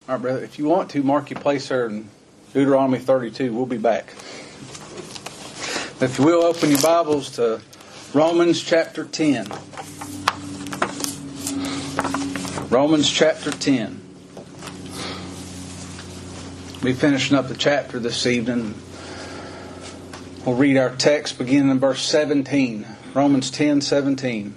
All right, brother. If you want to, mark your place there in Deuteronomy 32. We'll be back. If you will, open your Bibles to Romans chapter 10. Romans chapter 10. We'll be finishing up the chapter this evening. We'll read our text beginning in verse 17. Romans 10:17.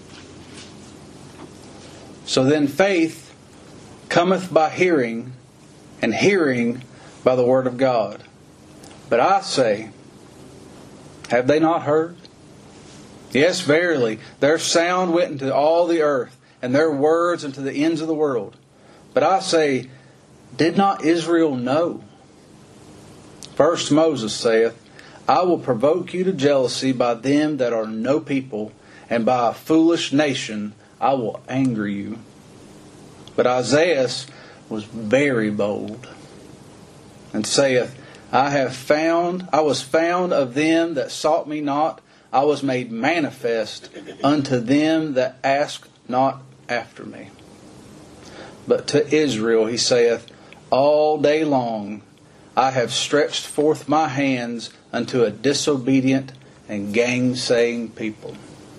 So then faith cometh by hearing, and hearing by the word of God. But I say, have they not heard? Yes, verily, their sound went into all the earth, and their words into the ends of the world. But I say, did not Israel know? First Moses saith, I will provoke you to jealousy by them that are no people, and by a foolish nation I will anger you. But Isaiah was very bold, and saith, I was found of them that sought me not, I was made manifest unto them that asked not after me. But to Israel he saith, all day long I have stretched forth my hands unto a disobedient and gainsaying people.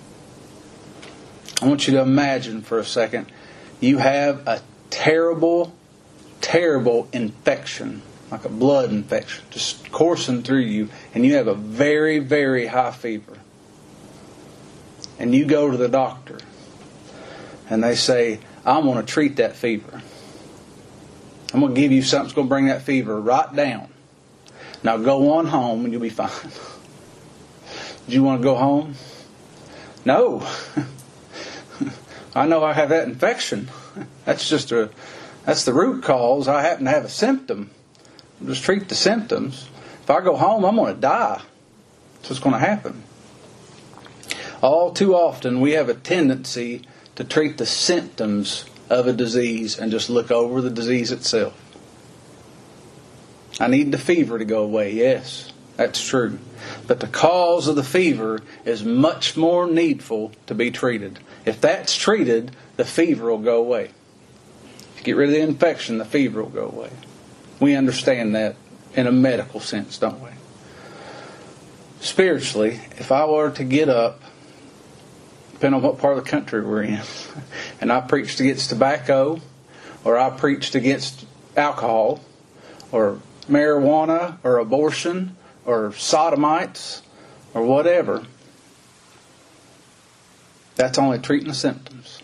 I want you to imagine for a second, you have a terrible, terrible infection, like a blood infection, just coursing through you, and you have a very, very high fever. And you go to the doctor, and they say, I'm going to treat that fever. I'm going to give you something that's going to bring that fever right down. Now go on home and you'll be fine. Do you want to go home? No. I know I have that infection. That's the root cause. I happen to have a symptom. I'll just treat the symptoms. If I go home, I'm going to die. That's what's going to happen. All too often we have a tendency to treat the symptoms of a disease and just look over the disease itself. I need the fever to go away. Yes, that's true. But the cause of the fever is much more needful to be treated. If that's treated, the fever will go away. If you get rid of the infection, the fever will go away. We understand that in a medical sense, don't we? Spiritually, if I were to get up, depending on what part of the country we're in, and I preached against tobacco, or I preached against alcohol, or marijuana, or abortion, or sodomites, or whatever, that's only treating the symptoms.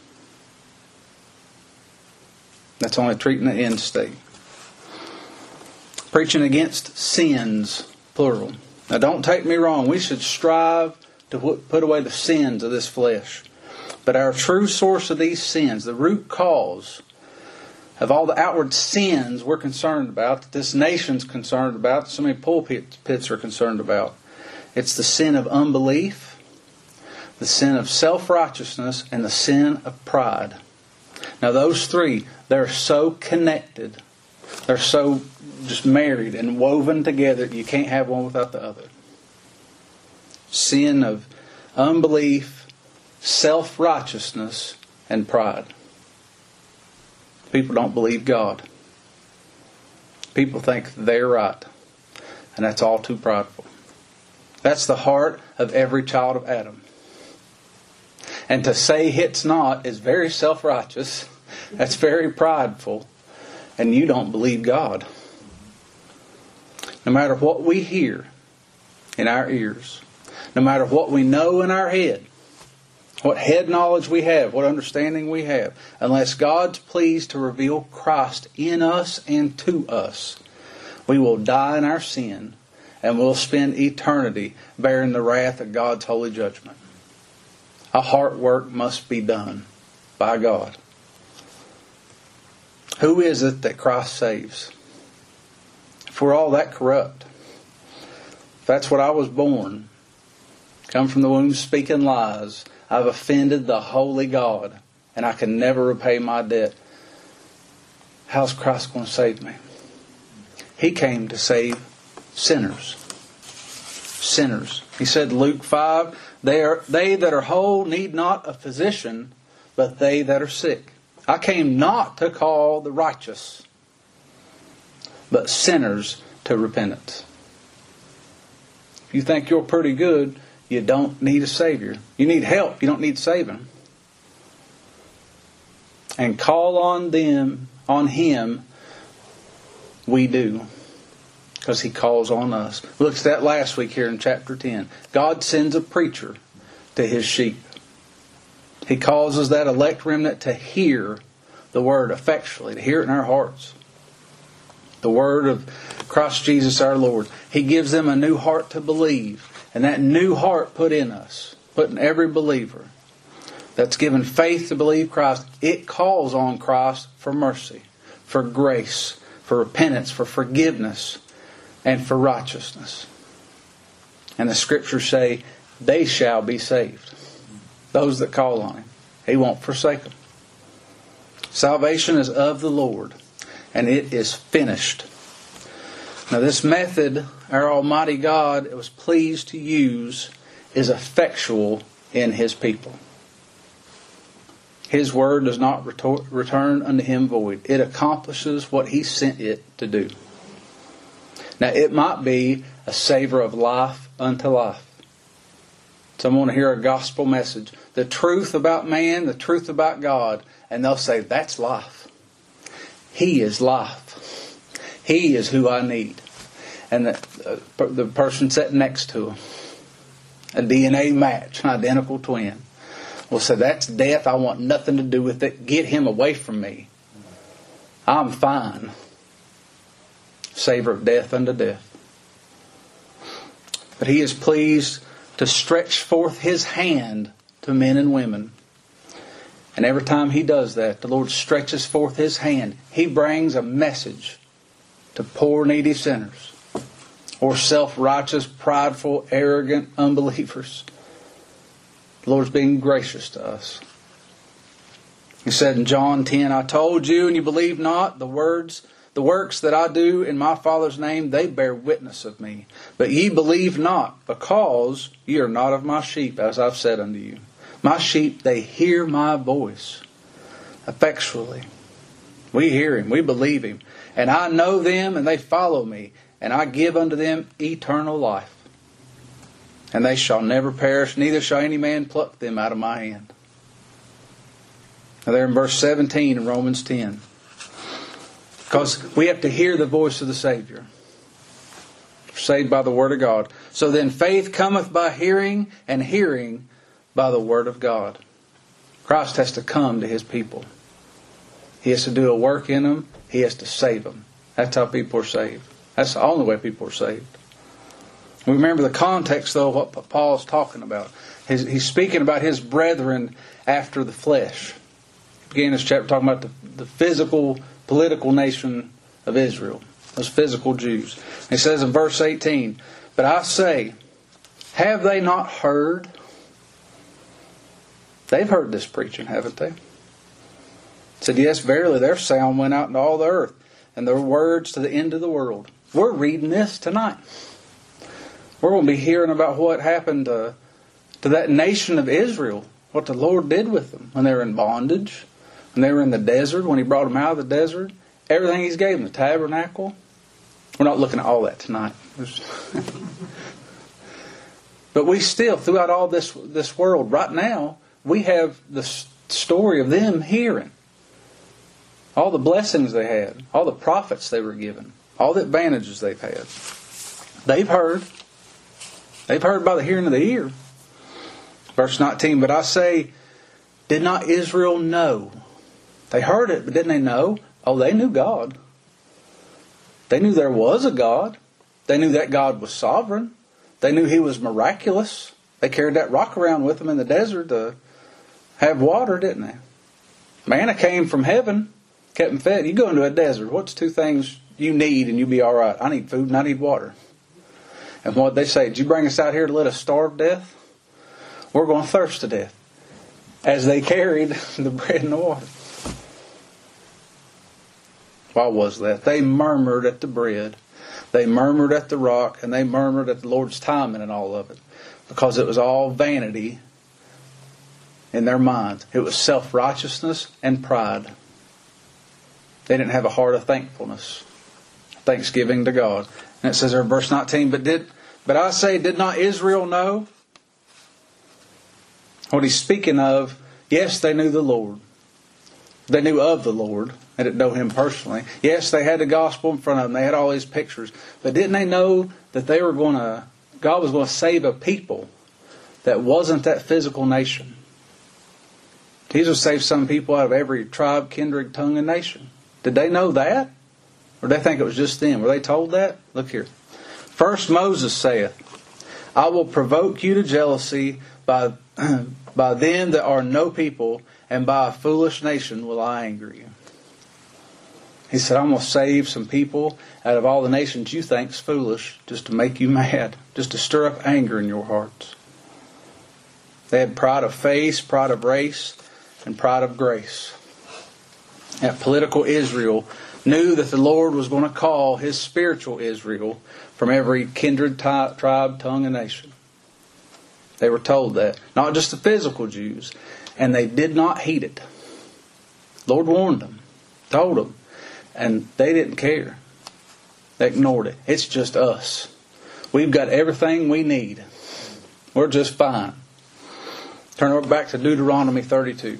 That's only treating the end state. Preaching against sins, plural. Now don't take me wrong. We should strive to put away the sins of this flesh. But our true source of these sins, the root cause of all the outward sins we're concerned about, that this nation's concerned about, so many pulpits are concerned about, it's the sin of unbelief, the sin of self-righteousness, and the sin of pride. Now those three, they're so connected. They're so just married and woven together, you can't have one without the other. Sin of unbelief, self-righteousness, and pride. People don't believe God. People think they're right. And that's all too prideful. That's the heart of every child of Adam. And to say it's not is very self-righteous. That's very prideful. And you don't believe God. No matter what we hear in our ears, no matter what we know in our head, what head knowledge we have, what understanding we have, unless God's pleased to reveal Christ in us and to us, we will die in our sin and we'll spend eternity bearing the wrath of God's holy judgment. A heart work must be done by God. Who is it that Christ saves? If we're all that corrupt, if that's what I was born, come from the womb speaking lies, I've offended the holy God, and I can never repay my debt, how's Christ going to save me? He came to save sinners. Sinners. He said, Luke 5, they that are whole need not a physician, but they that are sick. I came not to call the righteous, but sinners to repentance. If you think you're pretty good, you don't need a Savior. You need help. You don't need saving. And call on Him, we do. Because He calls on us. We looked at that last week here in chapter 10. God sends a preacher to His sheep. He causes that elect remnant to hear the Word effectually, to hear it in our hearts. The Word of Christ Jesus our Lord. He gives them a new heart to believe. And that new heart put in us, put in every believer, that's given faith to believe Christ, it calls on Christ for mercy, for grace, for repentance, for forgiveness, and for righteousness. And the Scriptures say, they shall be saved. Those that call on Him. He won't forsake them. Salvation is of the Lord, and it is finished. Now this method, our Almighty God was pleased to use, is effectual in His people. His word does not return unto Him void. It accomplishes what He sent it to do. Now it might be a savor of life unto life. Someone will hear a gospel message. The truth about man, the truth about God. And they'll say, that's life. He is life. He is who I need. And the person sitting next to him, a DNA match, an identical twin, will say, that's death. I want nothing to do with it. Get him away from me. I'm fine. Savor of death unto death. But He is pleased to stretch forth His hand to men and women. And every time He does that, the Lord stretches forth His hand. He brings a message to poor, needy sinners, or self-righteous, prideful, arrogant unbelievers. The Lord's being gracious to us. He said in John 10, I told you and you believe not. The works that I do in my Father's name, they bear witness of me. But ye believe not, because ye are not of my sheep, as I've said unto you. My sheep, they hear my voice effectually. We hear Him, we believe Him. And I know them, and they follow me. And I give unto them eternal life. And they shall never perish, neither shall any man pluck them out of my hand. Now there in verse 17 in Romans 10. Because we have to hear the voice of the Savior. We're saved by the Word of God. So then faith cometh by hearing, and hearing by the Word of God. Christ has to come to His people. He has to do a work in them. He has to save them. That's how people are saved. That's the only way people are saved. We remember the context, though, of what Paul's talking about. He's speaking about his brethren after the flesh. He began this chapter talking about the physical, political nation of Israel. Those physical Jews. He says in verse 18, But I say, have they not heard? They've heard this preaching, haven't they? He said, yes, verily, their sound went out into all the earth, and their words to the end of the world. We're reading this tonight. We're going to be hearing about what happened to that nation of Israel, what the Lord did with them when they were in bondage, when they were in the desert, when He brought them out of the desert, everything He's gave them, the tabernacle. We're not looking at all that tonight. But we still, throughout all this world, right now, we have the story of them hearing. All the blessings they had, all the profits they were given, all the advantages they've had. They've heard. They've heard by the hearing of the ear. Verse 19, But I say, did not Israel know? They heard it, but didn't they know? Oh, they knew God. They knew there was a God. They knew that God was sovereign. They knew He was miraculous. They carried that rock around with them in the desert to have water, didn't they? Manna came from heaven, kept them fed. You go into a desert, what's two things you need and you'll be all right? I need food and I need water. And what they say, did you bring us out here to let us starve to death? We're going to thirst to death. As they carried the bread and the water. Why was that? They murmured at the bread. They murmured at the rock. And they murmured at the Lord's timing and all of it. Because it was all vanity in their minds. It was self-righteousness and pride. They didn't have a heart of thankfulness. thanksgiving to God. And it says there in verse 19, but I say, did not Israel know? What he's speaking of, yes, they knew the Lord. They knew of the Lord. They didn't know Him personally. Yes, they had the gospel in front of them. They had all these pictures. But didn't they know that God was going to save a people that wasn't that physical nation? He will save some people out of every tribe, kindred, tongue, and nation. Did they know that? Or did they think it was just them? Were they told that? Look here. First Moses saith, I will provoke you to jealousy by them that are no people, and by a foolish nation will I anger you. He said, I'm going to save some people out of all the nations you think's foolish, just to make you mad, just to stir up anger in your hearts. They had pride of face, pride of race, and pride of grace. That political Israel knew that the Lord was going to call His spiritual Israel from every kindred, tribe, tongue, and nation. They were told that. Not just the physical Jews. And they did not heed it. The Lord warned them, told them, and they didn't care. They ignored it. It's just us. We've got everything we need. We're just fine. Turn over back to Deuteronomy 32.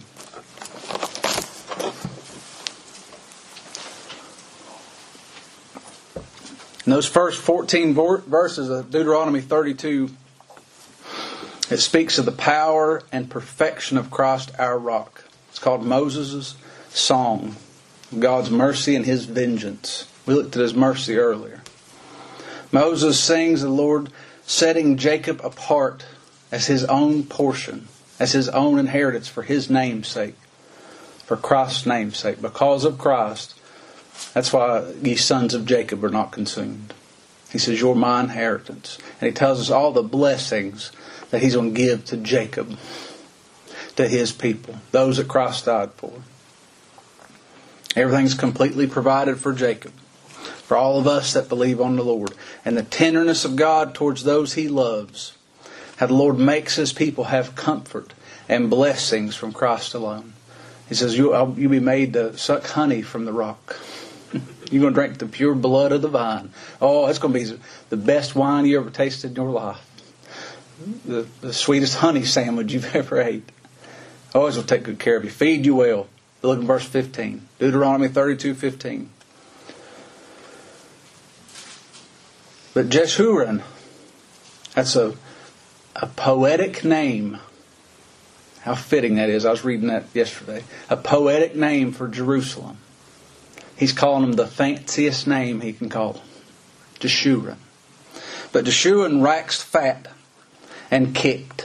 In those first 14 verses of Deuteronomy 32, it speaks of the power and perfection of Christ our rock. It's called Moses' song, God's mercy and His vengeance. We looked at His mercy earlier. Moses sings the Lord setting Jacob apart as His own portion, as His own inheritance for His name's sake, for Christ's name's sake. Because of Christ, that's why ye sons of Jacob are not consumed. He says, you're my inheritance. And He tells us all the blessings that He's going to give to Jacob, to His people, those that Christ died for. Everything's completely provided for Jacob, for all of us that believe on the Lord. And the tenderness of God towards those He loves, how the Lord makes His people have comfort and blessings from Christ alone. He says, you'll be made to suck honey from the rock. You're going to drink the pure blood of the vine. Oh, it's going to be the best wine you ever tasted in your life. The sweetest honey sandwich you've ever ate. Always will take good care of you. Feed you well. Look at verse 15. Deuteronomy 32:15. But Jeshurun, that's a poetic name. How fitting that is. I was reading that yesterday. A poetic name for Jerusalem. He's calling them the fanciest name he can call them. Jeshurun. But Jeshurun waxed fat and kicked.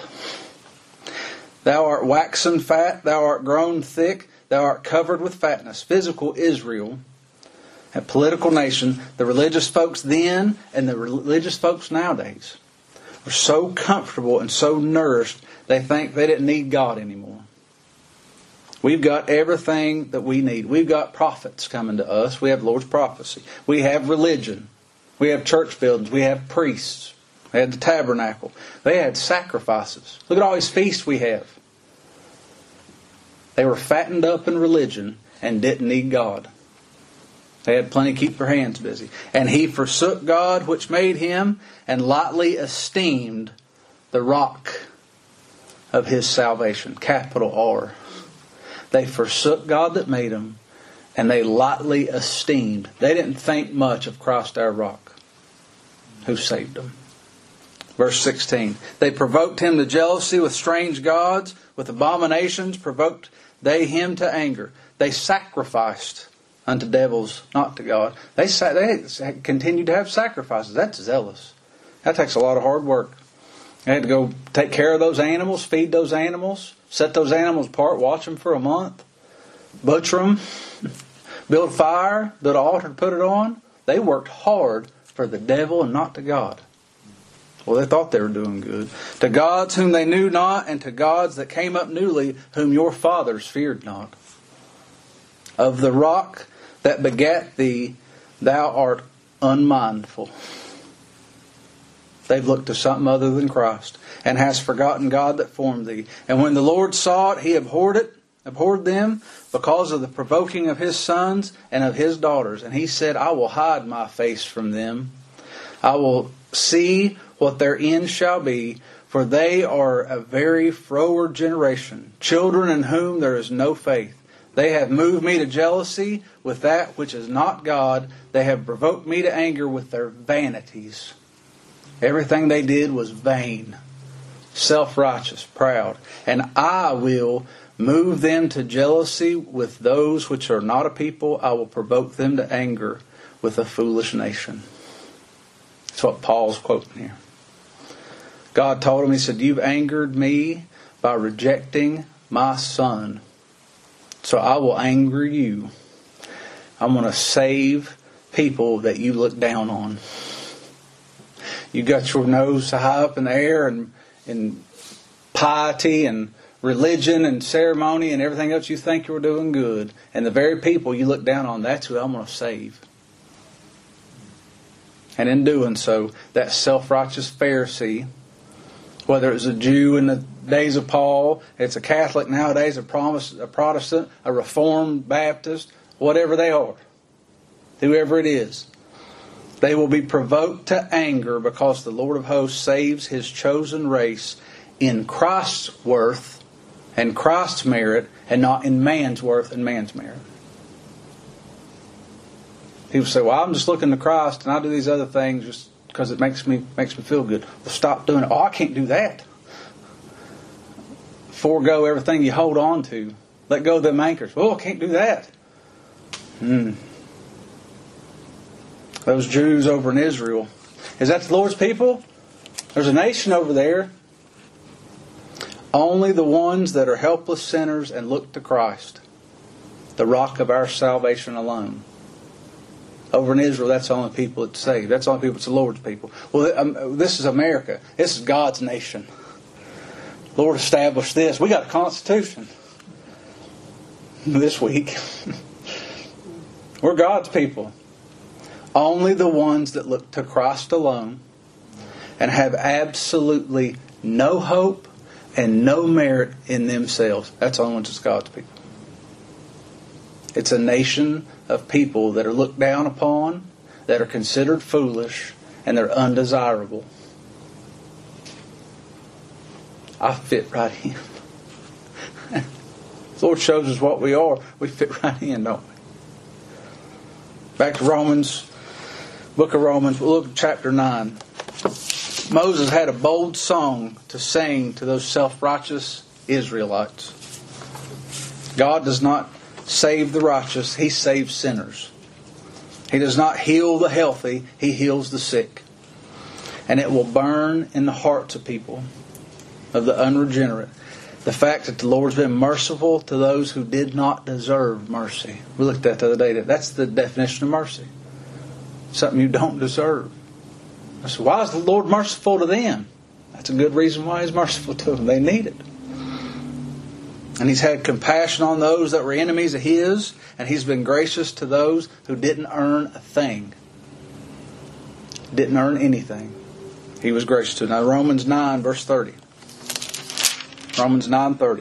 Thou art waxen fat, thou art grown thick, thou art covered with fatness. Physical Israel, a political nation, the religious folks then and the religious folks nowadays are so comfortable and so nourished they think they didn't need God anymore. We've got everything that we need. We've got prophets coming to us. We have Lord's prophecy. We have religion. We have church buildings. We have priests. They had the tabernacle. They had sacrifices. Look at all these feasts we have. They were fattened up in religion and didn't need God. They had plenty to keep their hands busy. And he forsook God which made him, and lightly esteemed the rock of his salvation. Capital R. They forsook God that made them, and they lightly esteemed. They didn't think much of Christ our rock, who saved them. Verse 16. They provoked him to jealousy with strange gods, with abominations provoked they him to anger. They sacrificed unto devils, not to God. They continued to have sacrifices. That's zealous. That takes a lot of hard work. They had to go take care of those animals, feed those animals, set those animals apart, watch them for a month, butcher them, build a fire, build an altar to put it on. They worked hard for the devil and not to God. Well, they thought they were doing good. To gods whom they knew not, and to gods that came up newly, whom your fathers feared not. Of the rock that begat thee, thou art unmindful. They've looked to something other than Christ, and hast forgotten God that formed thee. And when the Lord saw it, he abhorred it. abhorred them because of the provoking of his sons and of his daughters. And he said, I will hide my face from them. I will see what their end shall be, for they are a very froward generation, children in whom there is no faith. They have moved me to jealousy with that which is not God. They have provoked me to anger with their vanities. Everything they did was vain, self-righteous, proud. And I will move them to jealousy with those which are not a people. I will provoke them to anger with a foolish nation. That's what Paul's quoting here. God told him, He said, you've angered me by rejecting my Son. So I will anger you. I'm going to save people that you look down on. You got your nose high up in the air and piety and religion and ceremony and everything else, you think you're doing good. And the very people you look down on, that's who I'm going to save. And in doing so, that self-righteous Pharisee, whether it was a Jew in the days of Paul, it's a Catholic nowadays, a Protestant, a Reformed Baptist, whatever they are, whoever it is, they will be provoked to anger because the Lord of hosts saves His chosen race in Christ's worth and Christ's merit, and not in man's worth and man's merit. People say, well, I'm just looking to Christ and I do these other things just because it makes me feel good. Well, stop doing it. Oh, I can't do that. Forego everything you hold on to. Let go of them anchors. Oh, I can't do that. Those Jews over in Israel. Is that the Lord's people? There's a nation over there. Only the ones that are helpless sinners and look to Christ, the rock of our salvation alone. Over in Israel, that's the only people that's saved. That's the only people that's the Lord's people. Well, this is America. This is God's nation. The Lord established this. We got a constitution this week. We're God's people. Only the ones that look to Christ alone and have absolutely no hope and no merit in themselves. That's the only ones that's God's people. It's a nation of people that are looked down upon, that are considered foolish, and they're undesirable. I fit right in. The Lord shows us what we are. We fit right in, don't we? Back to Romans, book of Romans. We'll look at chapter 9. Moses had a bold song to sing to those self-righteous Israelites. God does not save the righteous. He saves sinners. He does not heal the healthy. He heals the sick. And it will burn in the hearts of people, of the unregenerate, the fact that the Lord's been merciful to those who did not deserve mercy. We looked at that the other day. That's the definition of mercy. Something you don't deserve. I said, why is the Lord merciful to them? That's a good reason why He's merciful to them. They need it. And He's had compassion on those that were enemies of His, and He's been gracious to those who didn't earn a thing. Didn't earn anything. He was gracious to them. Now Romans 9 verse 30. Romans 9:30.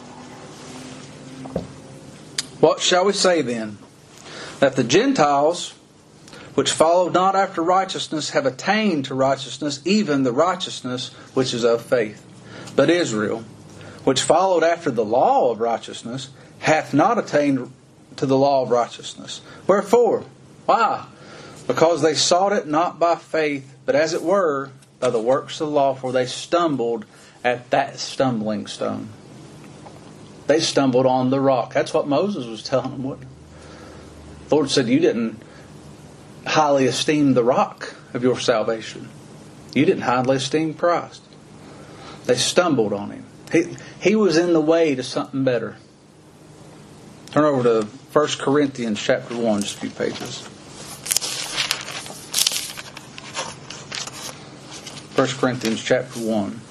What shall we say then? That the Gentiles, which followed not after righteousness, have attained to righteousness, even the righteousness which is of faith. But Israel, which followed after the law of righteousness, hath not attained to the law of righteousness. Wherefore? Why? Because they sought it not by faith, but as it were, by the works of the law, for they stumbled at that stumbling stone. They stumbled on the rock. That's what Moses was telling them. What? The Lord said, you didn't highly esteem the rock of your salvation. You didn't highly esteem Christ. They stumbled on Him. He was in the way to something better. Turn over to 1 Corinthians chapter 1, just a few pages. 1 Corinthians chapter 1.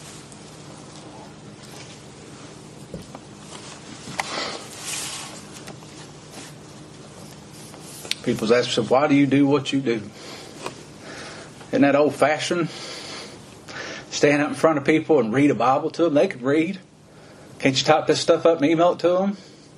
People's asking, why do you do what you do? Isn't that old-fashioned? Stand up in front of people and read a Bible to them. They could read. Can't you type this stuff up and email it to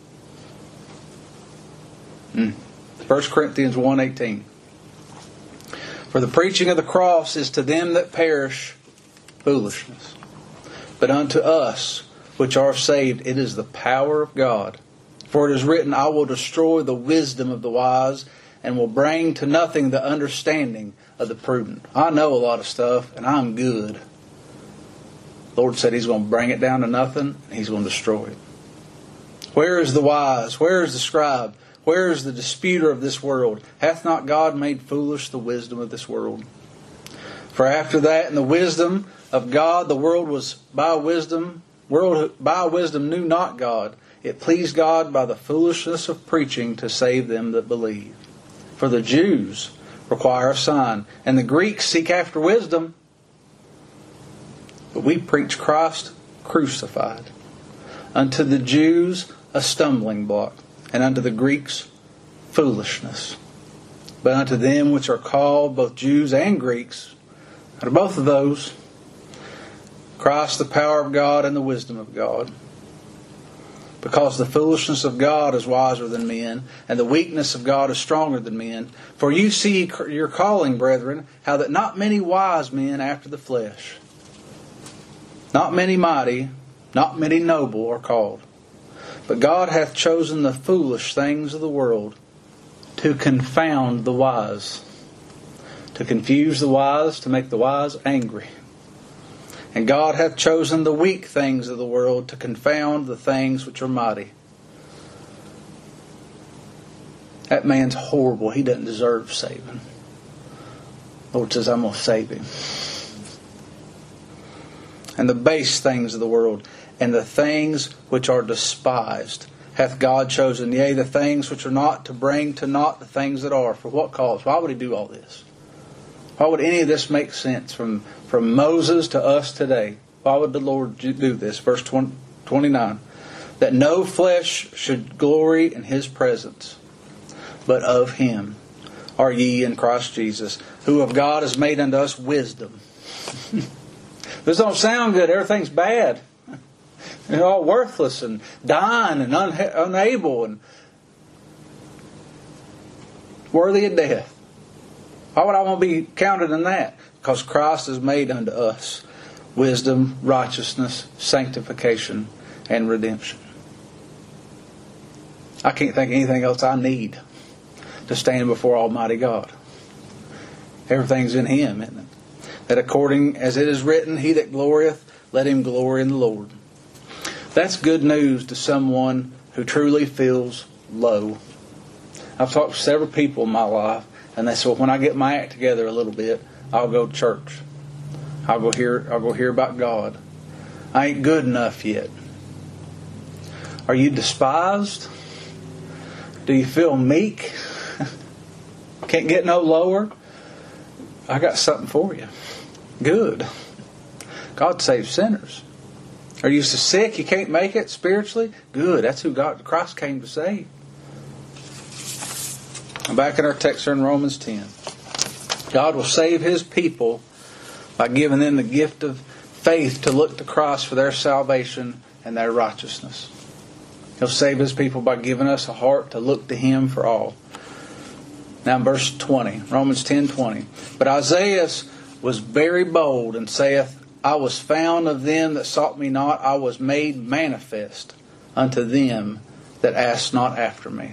them? 1 Corinthians 1:18. For the preaching of the cross is to them that perish foolishness, but unto us which are saved it is the power of God. For it is written, I will destroy the wisdom of the wise, and will bring to nothing the understanding of the prudent. I know a lot of stuff, and I'm good. The Lord said He's going to bring it down to nothing, and He's going to destroy it. Where is the wise? Where is the scribe? Where is the disputer of this world? Hath not God made foolish the wisdom of this world? For after that, in the wisdom of God, the world was by wisdom knew not God. It pleased God by the foolishness of preaching to save them that believe. For the Jews require a sign, and the Greeks seek after wisdom. But we preach Christ crucified. Unto the Jews a stumbling block, and unto the Greeks foolishness. But unto them which are called, both Jews and Greeks, out of both of those, Christ the power of God and the wisdom of God. Because the foolishness of God is wiser than men, and the weakness of God is stronger than men. For you see your calling, brethren, how that not many wise men after the flesh, not many mighty, not many noble are called. But God hath chosen the foolish things of the world to confound the wise, to confuse the wise, to make the wise angry. And God hath chosen the weak things of the world to confound the things which are mighty. That man's horrible. He doesn't deserve saving. The Lord says, I'm going to save him. And the base things of the world, and the things which are despised, hath God chosen, yea, the things which are not, to bring to naught the things that are. For what cause? Why would He do all this? Why would any of this make sense from Moses to us today? Why would the Lord do this? Verse 29. That no flesh should glory in His presence, but of Him are ye in Christ Jesus, who of God is made unto us wisdom. This don't sound good. Everything's bad. They're all worthless and dying and unable and worthy of death. Why would I want to be counted in that? Because Christ is made unto us wisdom, righteousness, sanctification, and redemption. I can't think of anything else I need to stand before Almighty God. Everything's in Him, isn't it? That according as it is written, He that glorieth, let him glory in the Lord. That's good news to someone who truly feels low. I've talked to several people in my life, and they say, well, when I get my act together a little bit, I'll go to church. I'll go hear about God. I ain't good enough yet. Are you despised? Do you feel meek? Can't get no lower? I got something for you. Good. God saves sinners. Are you so sick you can't make it spiritually? Good. That's who Christ came to save. Back in our text here in Romans 10. God will save His people by giving them the gift of faith to look to Christ for their salvation and their righteousness. He'll save His people by giving us a heart to look to Him for all. Now in verse 20, Romans 10:20. But Isaiah was very bold and saith, I was found of them that sought me not, I was made manifest unto them that asked not after me.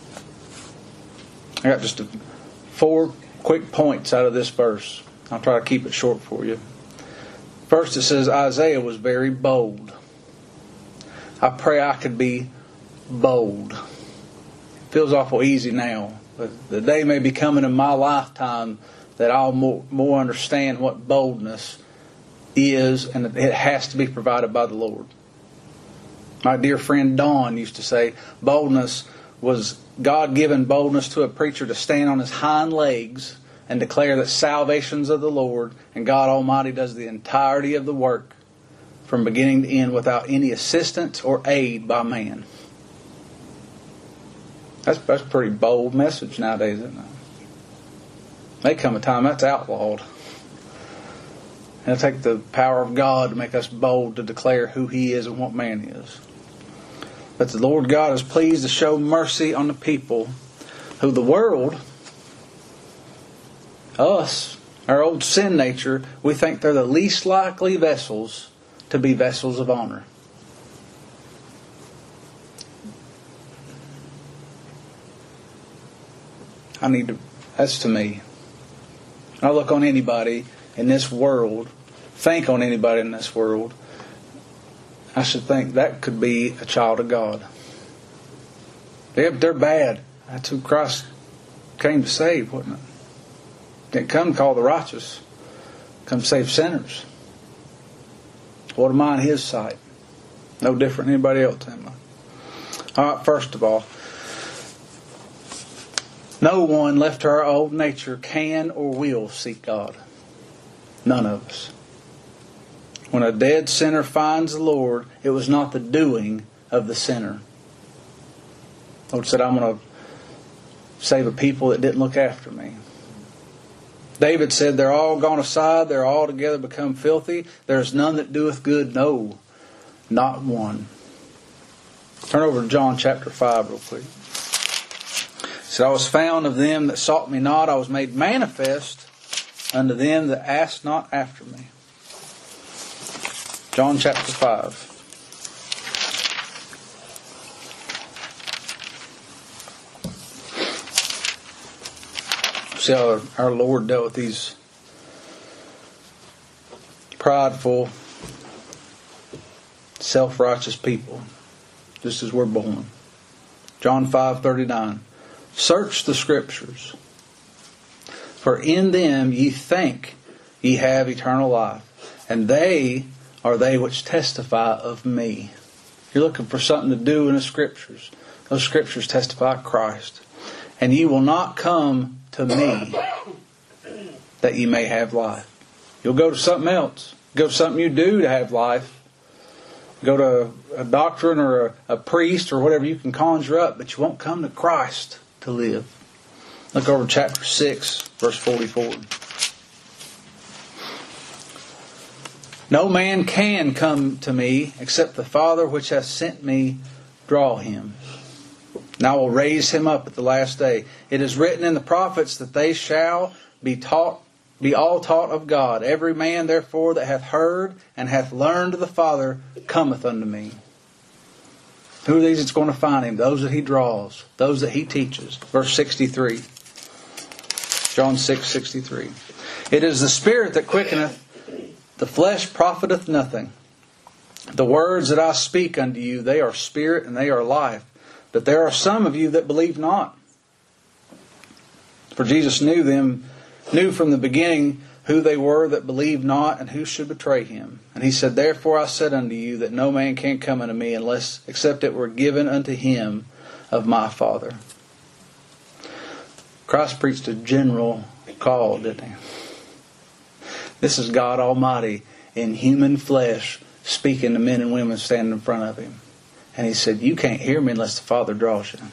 I got just 4 quick points out of this verse. I'll try to keep it short for you. First it says Isaiah was very bold. I pray I could be bold. It feels awful easy now. But the day may be coming in my lifetime that I'll more understand what boldness is, and it has to be provided by the Lord. My dear friend Don used to say boldness was God-given boldness to a preacher to stand on his hind legs and declare that salvation's of the Lord, and God Almighty does the entirety of the work from beginning to end without any assistance or aid by man. That's a pretty bold message nowadays, isn't it? May come a time that's outlawed. It'll take the power of God to make us bold to declare who He is and what man is. But the Lord God is pleased to show mercy on the people who the world, us, our old sin nature, we think they're the least likely vessels to be vessels of honor. That's to me. I look on anybody in this world, think on anybody in this world, I should think that could be a child of God. They're bad. That's who Christ came to save, wasn't it? Didn't come to call the righteous. Come save sinners. What am I in His sight? No different than anybody else, am I? All right, first of all, no one left to our old nature can or will seek God. None of us. When a dead sinner finds the Lord, it was not the doing of the sinner. The Lord said, I'm going to save a people that didn't look after me. David said, they're all gone aside, they're all together become filthy. There is none that doeth good, no, not one. Turn over to John chapter 5 real quick. It said, I was found of them that sought me not, I was made manifest unto them that asked not after me. John chapter 5. See how our Lord dealt with these prideful, self-righteous people, just as we're born. John 5:39. Search the Scriptures, for in them ye think ye have eternal life, and they are they which testify of me. You're looking for something to do in the Scriptures. Those Scriptures testify of Christ. And ye will not come to me that ye may have life. You'll go to something else. Go to something you do to have life. Go to a doctrine or a priest or whatever you can conjure up, but you won't come to Christ to live. Look over chapter 6, verse 44. No man can come to me except the Father which hath sent me draw him. And I will raise him up at the last day. It is written in the prophets that they shall be all taught of God. Every man therefore that hath heard and hath learned of the Father cometh unto me. Who are these that's going to find him? Those that he draws. Those that he teaches. Verse 63. John 6:63. It is the Spirit that quickeneth, the flesh profiteth nothing. The words that I speak unto you, they are spirit and they are life. But there are some of you that believe not. For Jesus knew from the beginning who they were that believed not and who should betray him. And he said, therefore I said unto you that no man can come unto me except it were given unto him of my Father. Christ preached a general call, didn't he? This is God Almighty in human flesh speaking to men and women standing in front of him. And he said, you can't hear me unless the Father draws you.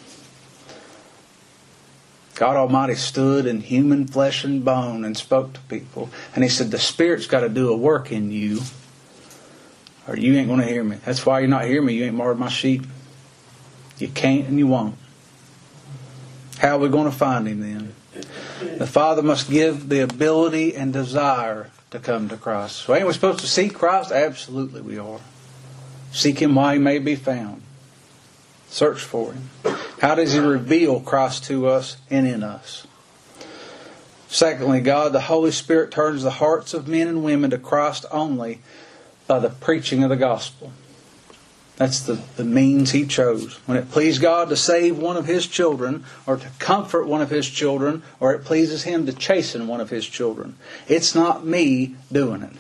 God Almighty stood in human flesh and bone and spoke to people. And he said, the Spirit's got to do a work in you, or you ain't going to hear me. That's why you're not hearing me. You ain't more of my sheep. You can't and you won't. How are we going to find him then? The Father must give the ability and desire to come to Christ. So ain't we supposed to seek Christ? Absolutely we are. Seek him while he may be found. Search for him. How does he reveal Christ to us and in us? Secondly, God, the Holy Spirit, turns the hearts of men and women to Christ only by the preaching of the gospel. That's the means he chose. When it pleased God to save one of his children, or to comfort one of his children, or it pleases him to chasten one of his children, it's not me doing it.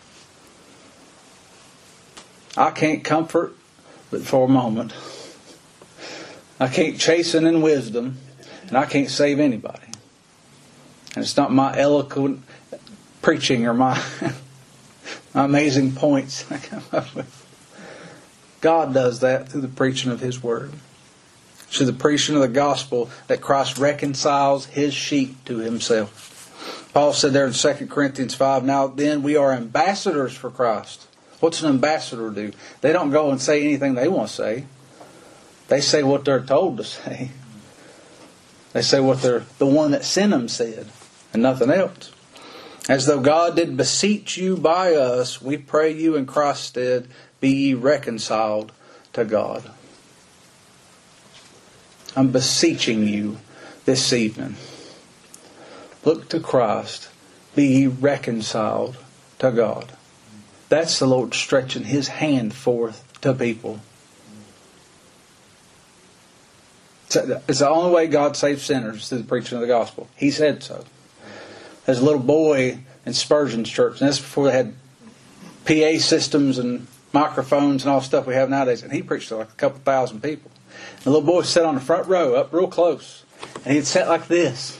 I can't comfort but for a moment. I can't chasten in wisdom, and I can't save anybody. And it's not my eloquent preaching or my amazing points I come up with. God does that through the preaching of his word. Through the preaching of the gospel that Christ reconciles his sheep to himself. Paul said there in 2 Corinthians 5, now then we are ambassadors for Christ. What's an ambassador do? They don't go and say anything they want to say. They say what they're told to say. They say what the one that sent them said, and nothing else. As though God did beseech you by us, we pray you in Christ's stead, be ye reconciled to God. I'm beseeching you this evening. Look to Christ. Be ye reconciled to God. That's the Lord stretching His hand forth to people. It's the only way God saves sinners, through the preaching of the gospel. He said so. There's a little boy in Spurgeon's church, and that's before they had PA systems and microphones and all the stuff we have nowadays. And he preached to like a couple thousand people. And the little boy sat on the front row, up real close, and he'd sit like this.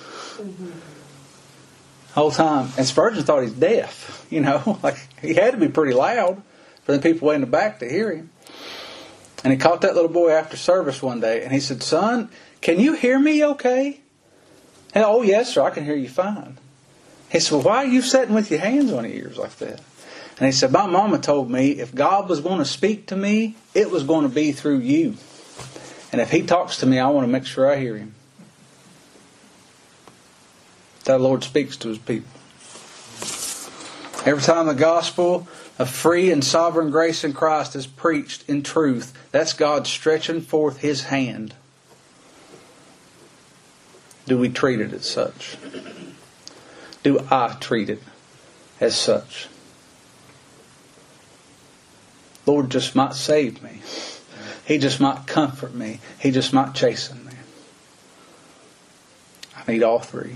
Whole time. And Spurgeon thought he's deaf. Like he had to be pretty loud for the people way in the back to hear him. And he caught that little boy after service one day and he said, son, can you hear me okay? And, oh yes sir, I can hear you fine. He said, well, why are you sitting with your hands on your ears like that? And he said, my mama told me if God was going to speak to me, it was going to be through you. And if He talks to me, I want to make sure I hear Him. That the Lord speaks to His people. Every time the gospel of free and sovereign grace in Christ is preached in truth, that's God stretching forth His hand. Do we treat it as such? Do I treat it as such? Lord just might save me. He just might comfort me. He just might chasten me. I need all three.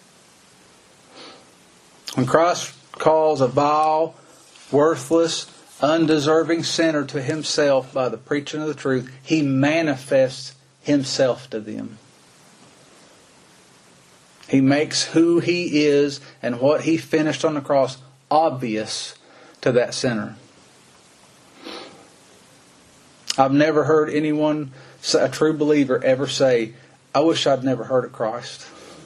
When Christ calls a vile, worthless, undeserving sinner to Himself by the preaching of the truth, He manifests Himself to them. He makes who He is and what He finished on the cross obvious to that sinner. I've never heard anyone, a true believer, ever say, I wish I'd never heard of Christ.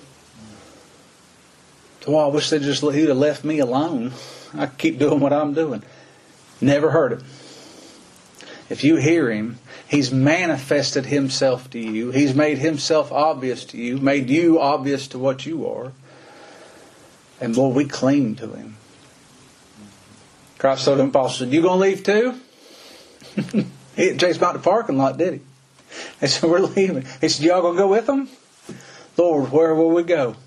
Well, I wish he'd have left me alone. I keep doing what I'm doing. Never heard it. If you hear Him, He's manifested Himself to you. He's made Himself obvious to you. Made you obvious to what you are. And boy, we cling to Him. Christ told them apostles, you going to leave too? He didn't chase them out the parking lot, did He? They said, we're leaving. He said, y'all going to go with them? Lord, where will we go?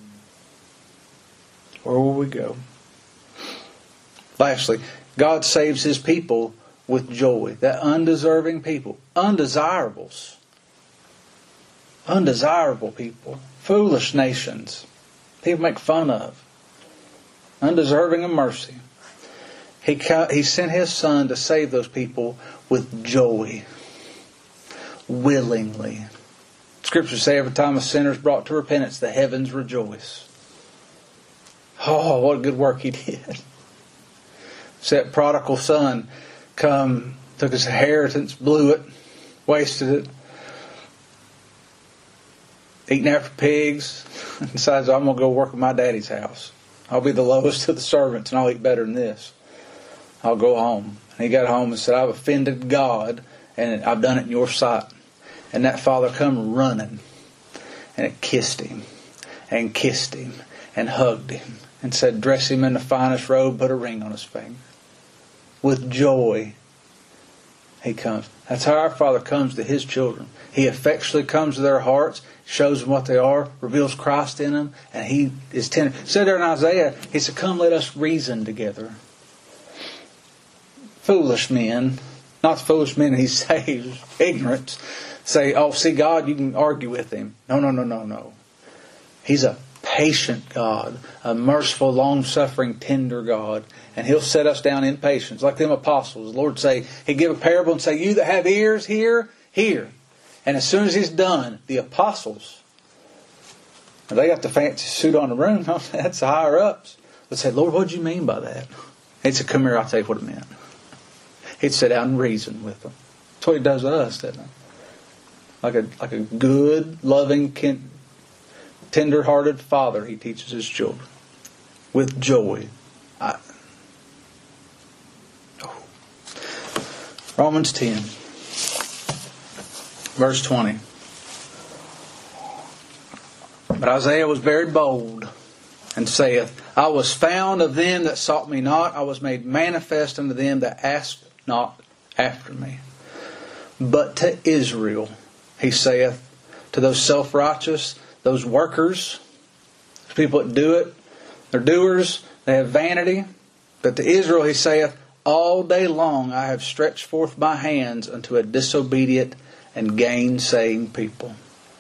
Where will we go? Lastly, God saves His people with joy. That undeserving people. Undesirables. Undesirable people. Foolish nations. People make fun of. Undeserving of mercy. He sent His Son to save those people with joy. Willingly. Scriptures say every time a sinner is brought to repentance, the heavens rejoice. Oh, what a good work He did. So that prodigal son come, took his inheritance, blew it, wasted it, eating after pigs, and decides, I'm going to go work at my daddy's house. I'll be the lowest of the servants and I'll eat better than this. I'll go home. And he got home and said, I've offended God and I've done it in your sight. And that father come running and it kissed him and hugged him and said, dress him in the finest robe, put a ring on his finger. With joy, He comes. That's how our Father comes to His children. He effectually comes to their hearts, shows them what they are, reveals Christ in them, and He is tender. Said there in Isaiah, He said, come let us reason together. Foolish men, not the foolish men He saves, ignorance, say, oh, see God, you can argue with Him. No. He's a patient God, a merciful, long-suffering, tender God. And He'll set us down in patience. Like them apostles. The Lord say, He'd give a parable and say, you that have ears, hear. And as soon as He's done, the apostles, they got the fancy suit on the room. That's the higher ups. Would say, Lord, what do you mean by that? He'd say, come here, I'll tell you what it meant. He'd sit down and reason with them. That's what He does to us, doesn't He? Like a good, loving, tender-hearted father, He teaches His children. with joy. Romans 10, verse 20. But Isaiah was very bold, and saith, I was found of them that sought me not. I was made manifest unto them that asked not after me. But to Israel, he saith, to those self-righteous, those workers, people that do it, they're doers, they have vanity. But to Israel, he saith, all day long I have stretched forth my hands unto a disobedient and gainsaying people.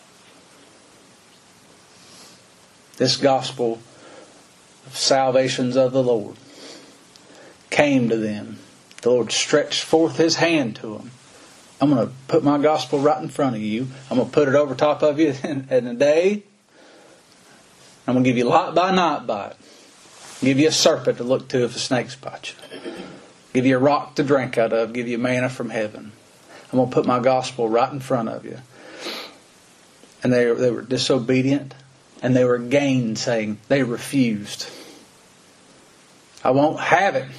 This gospel of salvations of the Lord came to them. The Lord stretched forth His hand to them. I'm going to put my gospel right in front of you. I'm going to put it over top of you in a day. I'm going to give you light by night bite. Give you a serpent to look to if a snake's bite you. Give you a rock to drink out of. Give you manna from heaven. I'm going to put my gospel right in front of you. And they were disobedient. And they were gainsaying. They refused. I won't have it.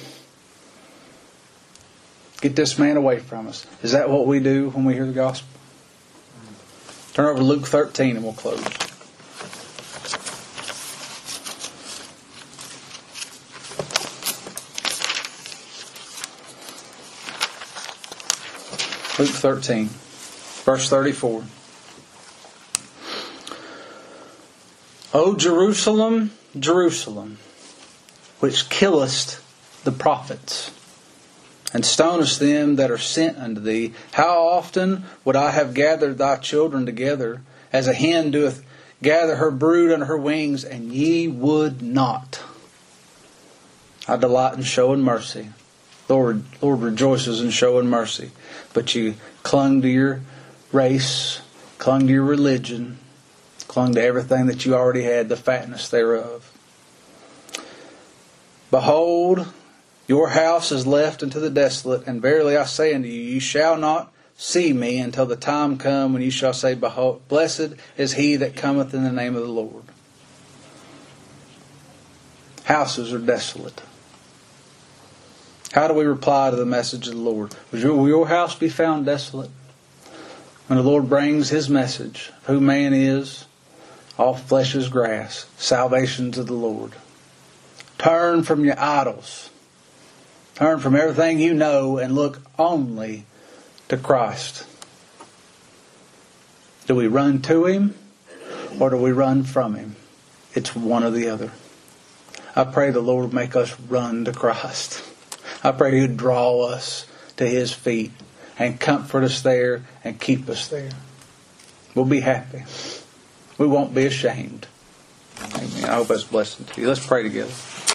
Get this man away from us. Is that what we do when we hear the gospel? Turn over to Luke 13 and we'll close. Luke 13, verse 34. O Jerusalem, Jerusalem, which killest the prophets, and stonest them that are sent unto thee, how often would I have gathered thy children together, as a hen doeth gather her brood under her wings, and ye would not. I delight in showing mercy. Lord rejoices in showing mercy. But you clung to your race, clung to your religion, clung to everything that you already had, the fatness thereof. Behold, your house is left unto the desolate, and verily I say unto you, you shall not see me until the time come when you shall say, behold, blessed is he that cometh in the name of the Lord. Houses are desolate. How do we reply to the message of the Lord? Will your house be found desolate? When the Lord brings His message, who man is, all flesh is grass, salvation to the Lord. Turn from your idols. Turn from everything you know and look only to Christ. Do we run to Him or do we run from Him? It's one or the other. I pray the Lord make us run to Christ. I pray He would draw us to His feet and comfort us there and keep us there. We'll be happy. We won't be ashamed. Amen. I hope that's a blessing to you. Let's pray together.